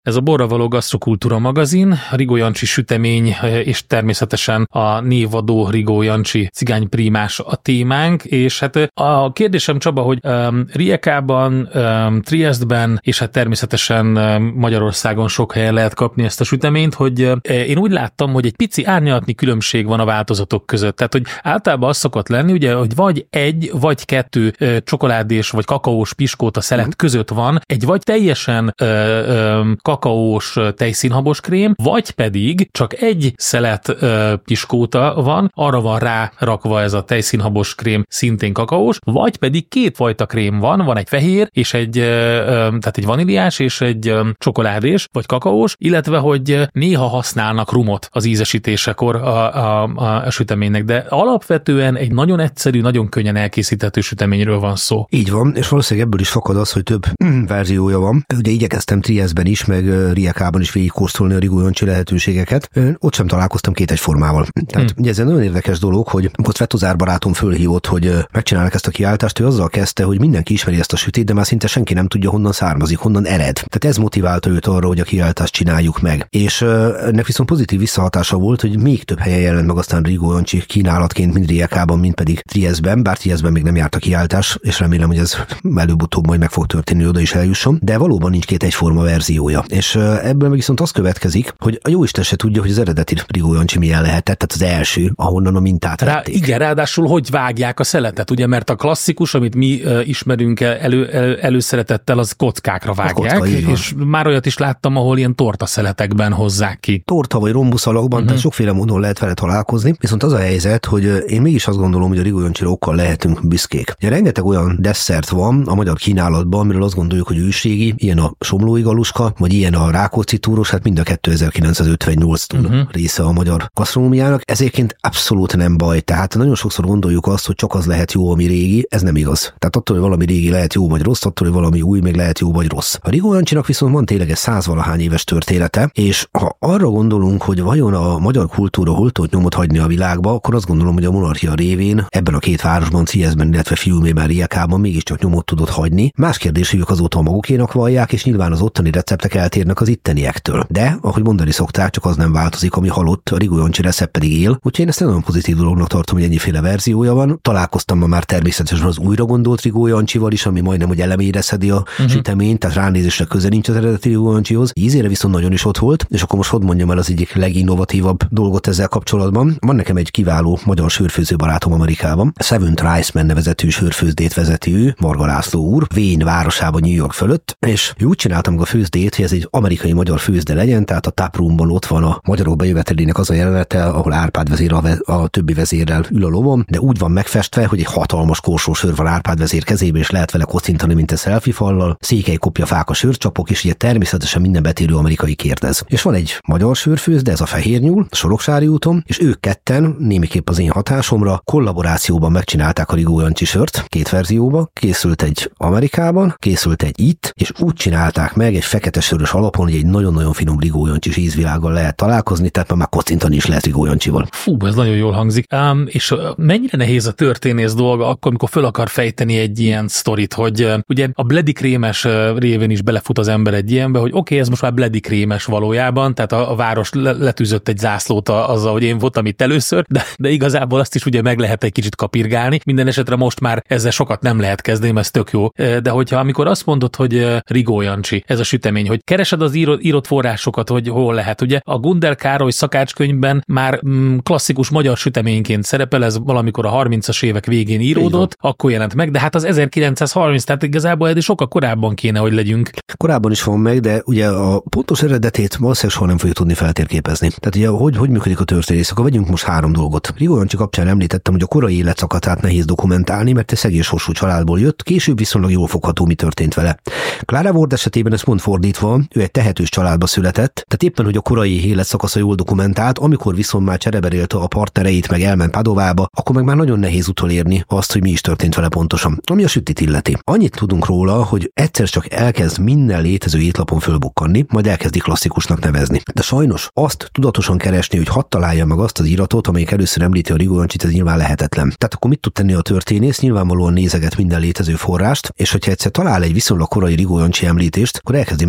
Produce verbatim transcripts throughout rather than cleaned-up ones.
Ez a Borra való gasztrokultúra magazin, a Rigó Jancsi sütemény és természetesen a névadó Rigó Jancsi cigányprímás a témánk, és hát a kérdésem, Csaba, hogy um, Rijekában, um, Triestben, és hát természetesen um, Magyarországon sok helyen lehet kapni ezt a süteményt, hogy uh, én úgy láttam, hogy egy pici árnyalatnyi különbség van a változatok között. Tehát, hogy általában az szokott lenni, ugye, hogy vagy egy, vagy kettő uh, csokoládés, vagy kakaós piskóta szelet mm. között van, egy vagy teljesen uh, um, kakaós tejszínhabos krém, vagy pedig csak egy szelet uh, piskóta van, arra van rárakva ez a tejszínhabos krém, szintén kakaós, vagy pedig két fajta krém van, van egy fehér, és egy, uh, tehát egy vaníliás, és egy um, csokoládés, vagy kakaós, illetve, hogy néha használnak rumot az ízesítésekor a, a, a, a süteménynek, de alapvetően egy nagyon egyszerű, nagyon könnyen elkészíthető süteményről van szó. Így van, és valószínűleg ebből is fakad az, hogy több mm, verziója van. Ugye igyekeztem Triestben is, meg Rijekában is végigkóstolni a Rigó Jancsi lehetőségeket. Ott sem találkoztam két egyformával. Tehát hmm. ugye ez egy nagyon érdekes dolog, hogy amikor Svetozár barátom fölhívott, hogy megcsinálnak ezt a kiáltást, ő azzal kezdte, hogy mindenki ismeri ezt a sütét, de már szinte senki nem tudja, honnan származik, honnan ered. Tehát ez motiválta őt arra, hogy a kiáltást csináljuk meg. És ennek viszont pozitív visszahatása volt, hogy még több helyen jelent meg aztán Rigó Jancsi kínálatként, mind Rijekában, mind pedig Triestben, bár Triestben még nem járt a kiáltás, és remélem, hogy ez előbb-utóbb majd meg fog történni, oda is eljusson, de valóban nincs két egyforma verziója. És ebből meg viszont az következik, hogy a jóisten se tudja, hogy az eredeti Rigó Jancsi milyen lehetett, tehát az első, ahonnan a mintát Rá, igen, ráadásul hogy vágják a szeletet, ugye, mert a klasszikus, amit mi uh, ismerünk elő, elő, előszeretettel, az kockákra vágják, kocka, és már olyat is láttam, ahol ilyen torta szeletekben hozzák ki. Torta vagy rombusz alakban, uh-huh. tehát sokféle módon lehet vele találkozni, viszont az a helyzet, hogy én mégis azt gondolom, hogy a Rigó Jancsira okkal lehetünk büszkék. Ugye rengeteg olyan desszert van a magyar kínálatban, amiről azt gondoljuk, hogy ősrégi, ilyen a somlói galuska, vagy ilyen a Rákóczi túros, hát mind a kettő ezerkilencszázötvennyolctól uh-huh. része a magyar gasztronómiának. Ezért abszolút nem baj. Tehát nagyon sokszor gondoljuk azt, hogy csak az lehet jó, ami régi, ez nem igaz. Tehát attól, hogy valami régi lehet jó vagy rossz, attól, hogy valami új még lehet jó vagy rossz. A Rigó Jancsinak viszont van tényleg egy százvalahány éves története, és ha arra gondolunk, hogy vajon a magyar kultúra hol tud nyomot hagyni a világba, akkor azt gondolom, hogy a monarchia révén ebben a két városban, Triestben, illetve Fiumében, Rijekában mégiscsak nyomot tudott hagyni. Más kérdés, hogy ők azóta a magukénak vallják, és nyilván az ottani receptek eltérnek az itteniektől. De, ahogy mondani szokták, csak az nem változik, ami halott, a Rigó Jancsi recept pedig él. Úgyhogy én ezt nagyon pozitív dolognak tartom, hogy ennyiféle verziója van. Találkoztam ma már természetesen az újra gondolt Rigó Jancsival is, ami majdnem, hogy elemére szedi a uh-huh. süteményt, tehát ránézésre közel nincs az eredeti Rigó Jancsihoz. Ízére viszont nagyon is ott volt, és akkor most hogy mondjam el az egyik leginnovatívabb dolgot ezzel kapcsolatban. Van nekem egy kiváló magyar sörfőző barátom Amerikában. Seventh Riceman nevezetű sörfőzdét vezeti ő, Varga László úr, Wayne városában, New York fölött, és úgy csináltam a főzdét, hogy ez egy amerikai magyar főzde legyen, tehát a taproomban ott van a magyarok bejövetelének az a jelenete, ahol Árpád vezér a, ve- a többi vezérrel ül a lovon, de úgy van megfestve, hogy egy hatalmas korsósör van Árpád vezér kezébe, és lehet vele kocintani, mint a selfie fallal, székely kopja fák a sörcsapok, és ugye természetesen minden betérő amerikai kérdez. És van egy magyar sörfőzde, ez a Fehér Nyúl, a Soroksári úton, és ők ketten, némiképp az én hatásomra, kollaborációban megcsinálták a Rigó Jancsi sört, két verzióba, készült egy Amerikában, készült egy itt, és úgy csinálták meg egy fekete sörös alapon, hogy egy nagyon-nagyon finom Rigó Jancsis ízvilággal lehet találkozni, tehát már kocintani is lehet Rigó Jancsival. Fú, ez nagyon jól hangzik. Um, és mennyire nehéz a történész dolga akkor, amikor föl akar fejteni egy ilyen sztorit, hogy uh, ugye a Bledi krémes uh, révén is belefut az ember egy ilyenbe, hogy oké, okay, ez most már Bledi krémes valójában, tehát a, a város le- letűzött egy zászlót azzal, hogy én voltam itt először, de, de igazából azt is ugye meg lehet egy kicsit kapirgálni. Minden esetre most már ezzel sokat nem lehet kezdeni, mert ez tök jó. De hogyha amikor azt mondod, hogy Rigó Jancsi, ez a sütemény, hogy keresed az írott, írott forrásokat, hogy hol lehet. Ugye a Gundel Károly szakácskönyvben már mm, klasszikus magyar süteményként szerepel, ez valamikor a harmincas évek végén íródott, akkor jelent meg, de hát az ezerkilencszázharminc, tehát igazából eddig sokkal korábban kéne, hogy legyünk. Korábban is van meg, de ugye a pontos eredetét valószínűleg soha nem fogjuk tudni feltérképezni. Tehát ugye hogy, hogy működik a történész, akkor vegyünk most három dolgot. Rigó Jancsi kapcsán említettem, hogy a korai életszakaszát nehéz dokumentálni, mert egy szegény sorsú családból jött, később viszonylag jól fogható, mi történt vele. Clara Ward esetében ez pont fordítva, ő egy tehetős családba született, tehát éppen, hogy a korai életszakasza jól dokumentált, amikor viszont már csereberélte a partnereit, meg elment Padovába, akkor meg már nagyon nehéz utolérni azt, hogy mi is történt vele pontosan. Ami a sütit illeti. Annyit tudunk róla, hogy egyszer csak elkezd minden létező étlapon fölbukkanni, majd elkezdi klasszikusnak nevezni. De sajnos azt tudatosan keresni, hogy hadd találja meg azt az iratot, amelyik először említi a Rigó Jancsit, ez nyilván lehetetlen. Tehát akkor mit tud tenni a történész? Nyilvánvalóan nézeget minden létező forrást, és hogyha egyszer talál egy viszonylag korai Rigó Jancsi említést, akkor elkezdi megnézni, hogy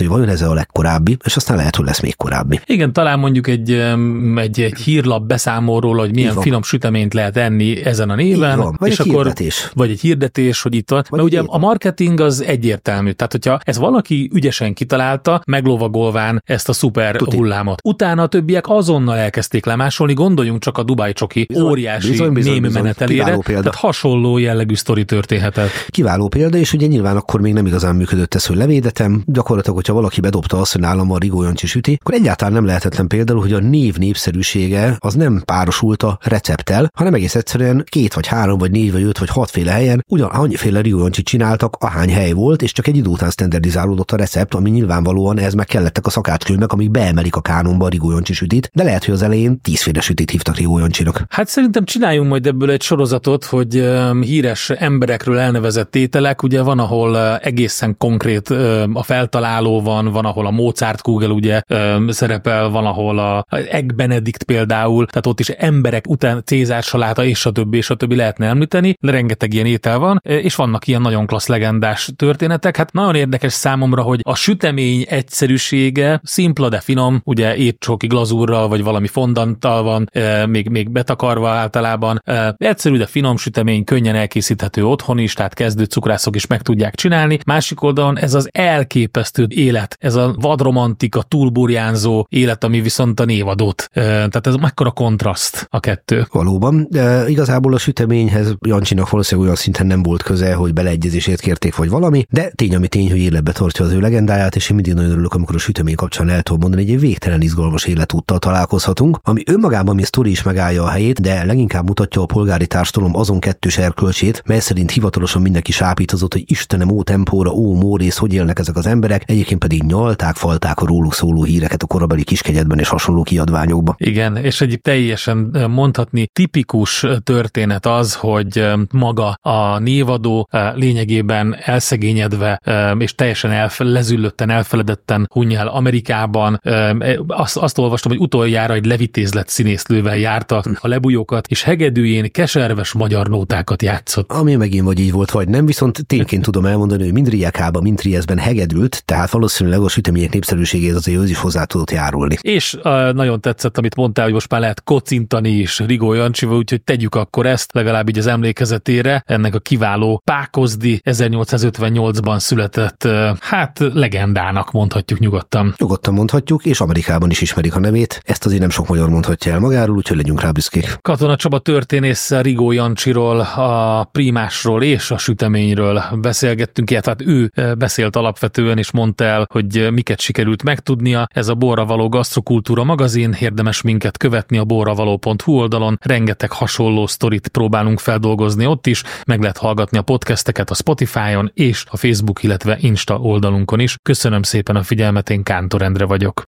vajon ez a legkorábbi, és aztán lehet, hogy lesz még korábbi. Igen, talán mondjuk egy, egy, egy hírlap beszámol róla, hogy milyen finom süteményt lehet enni ezen a néven. Vagy és egy akkor, hirdetés. Vagy egy hirdetés, hogy itt van. Mert ugye a marketing az egyértelmű. Tehát, hogyha ez valaki ügyesen kitalálta, meglovagolván ezt a szuper Tuti. hullámot. Utána a többiek azonnal elkezdték lemásolni, gondoljunk csak a Dubai Csoki óriási mém menetelére. Tehát hasonló jellegű sztori történhetett. Kiváló példa, és ugye nyilván akkor még nem igazán működött ez, hogy levédetem. Gyakorlatilag, hogyha valaki bedobta azt, hogy nálam van Rigó Jancsi süti, akkor egyáltalán nem lehetetlen például, hogy a név népszerűsége az nem párosult a recepttel, hanem egész egyszerűen két vagy három vagy négy vagy öt vagy hatféle helyen ugyan annyiféle Rigó Jancsit csináltak, ahány hely volt, és csak egy idő után standardizálódott a recept, ami nyilvánvalóan ez meg kellettek a szakácskönyvek, amik beemelik a kánonba a Rigó Jancsi sütit, de lehet, hogy az elején tízféle sütit hívtak Rigó Jancsinak. Hát szerintem csináljunk majd ebből egy sorozatot, hogy um, híres emberekről elnevezett ételek, ugye van, ahol uh, egészen konkrét um, a feltaláló van, van, ahol a Mozart kugel ugye um, szerepel, van, ahol a Egg Benedict például, tehát ott is emberek után Cézár saláta és a többi, és a többi lehetne említeni, de rengeteg ilyen étel van, és vannak ilyen nagyon klassz legendás történetek. Hát nagyon érdekes számomra, hogy a sütemény egyszerűsége szimpla, de finom, ugye étcsóki glazúrral, vagy valami fondanttal van, még, még betakarva általában. Egyszerű, de finom sütemény, könnyen elkészíthető otthon is, tehát kezdő cukrászok is meg tudják csinálni. Másik oldalon ez az elképesztő élet, ez a vadromantika, túlburjánzó élet, ami viszont a névadót. Tehát ez mekkora kontraszt a kettő. Valóban, de igazából a süteményhez Jancsinak valószínűleg olyan szinten nem volt köze, hogy beleegyezését kérték, vagy valami, de tény, ami tény, hogy életbe tartja az ő legendáját, és én mindig nagyon örülök, amikor a sütemény kapcsán el tudom mondani, hogy egy végtelen izgalmas életúttal találkozhatunk, ami önmagában mi sztori is megállja a helyét, de leginkább mutatja a polgári társadalom azon kettős erkölcsét, mely szerint hivatalosan mindenki sápítozott, hogy Istenem, ó tempóra, ó mórész, hogy élnek ezek az emberek, egyébként pedig nyalták, falták a róluk szóló híreket a korabeli Kiskegyedben és hasonló kiadványokban. Igen, és egy teljesen mondhatni tipikus történet az, hogy maga a névadó lényegében elszegényedve és teljesen elfe, lezüllötten, elfeledetten hunnyál Amerikában. Azt, azt olvastam, hogy utoljára egy levitézlett színésznővel járta a lebújókat, és hegedűjén keserves magyar nótákat játszott. Ami megint vagy így volt, vagy nem, viszont tényként tudom elmondani, hogy mind Riekában, mind Trieszben hegedült, tehát valószínűleg a sütemények népszerűségéhez azért ő is hozzá tudott járulni. És uh, nagyon tetszett, amit mondtál, hogy most már lehet kocintani is Rigó Jancsival, úgyhogy tegyük akkor ezt, legalább így az emlékezetére, ennek a kiváló Pákozdi ezernyolcszázötvennyolcban született, uh, hát legendának mondhatjuk nyugodtan. Nyugodtan mondhatjuk, és Amerikában is ismerik a nevét, ezt azért nem sok magyar mondhatja el magáról, úgyhogy legyünk rá büszkék. Katona Csaba történésszel Rigó Jancsiról, a prímásról és a süteményről beszélgettünk, illetve hát ő beszélt alapvetően, és mondta el, hogy miket sikerült megtudnia. Ez a Borravaló Gasztrokultúra magazin, érdemes minket követni a borravaló pont hu oldalon, rengeteg hasonló sztorit próbálunk feldolgozni ott is, meg lehet hallgatni a podcasteket a Spotify-on és a Facebook, illetve Insta oldalunkon is. Köszönöm szépen a figyelmet, én Kántor Endre vagyok.